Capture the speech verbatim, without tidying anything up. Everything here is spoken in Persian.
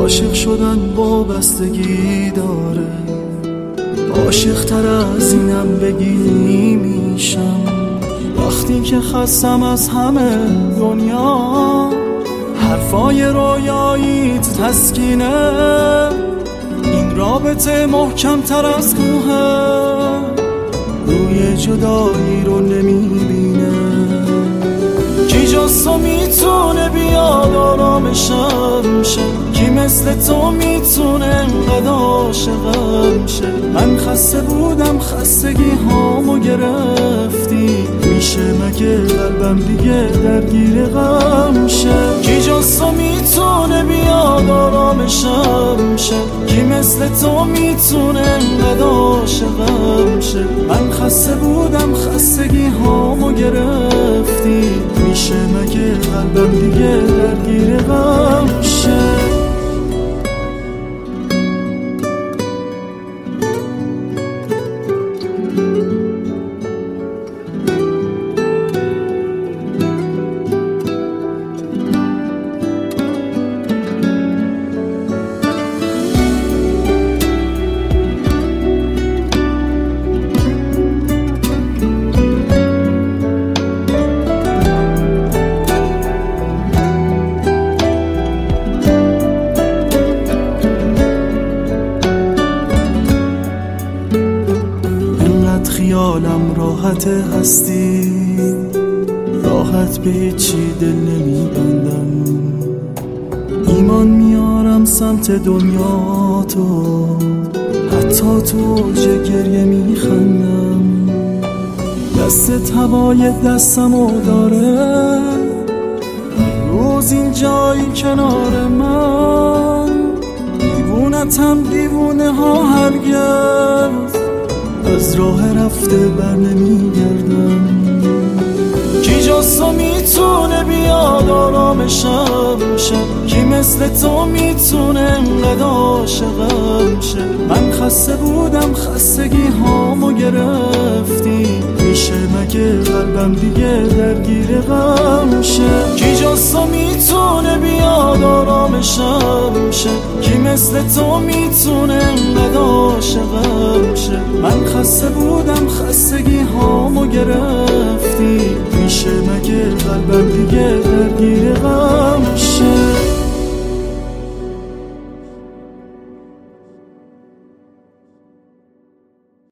عاشق شدن وابستگی داره، عاشق تر از اینم بگی میشم. وقتی که خستم از همه دنیا، حرفای رویاییت تسکینه. این رابطه محکم تر از کوهه، روی جدایی رو نمیبینه. کی جز تو میتونه بیاد آرامشم شه؟ کی مثل تو میتونه انقدر عاشقم شه؟ من خسته بودم خستگی هامو گرفتی، میشه مگه قلبم دیگه درگیر غم شه؟ کی جز تو میتونه بیاد آرامشم شه؟ کی مثل تو میتونه انقدر عاشقم شه؟ من خسته بودم خستگی هامو گرفتی، میشه مگه قلبم دیگه درگیر غم شه؟ خیالم راحت هستی، راحت به هیچی دل نمیبندم. ایمان میارم سمت دنیا تو، حتی تو اوج گریه میخندم. دستت هوای دستمو داره، روز این جایی کنار من. دیوونتم دیوونه ها هرگز، از راه رفته بر نمیگردم. کی جز تو میتونه بیاد آرامشم شه؟ کی مثل تو میتونه انقدر عاشقم شه؟ من خسته بودم خستگی هامو گرفتی، میشه مگه قلبم دیگه درگیر غم شه؟ کی جز تو میتونه بیاد آرامشم شه؟ کی مثل تو میتونه انقدر عاشقم شه؟ من خسته بودم خستگی هامو گرفتی، میشه مگه قلبم دیگه درگیر غم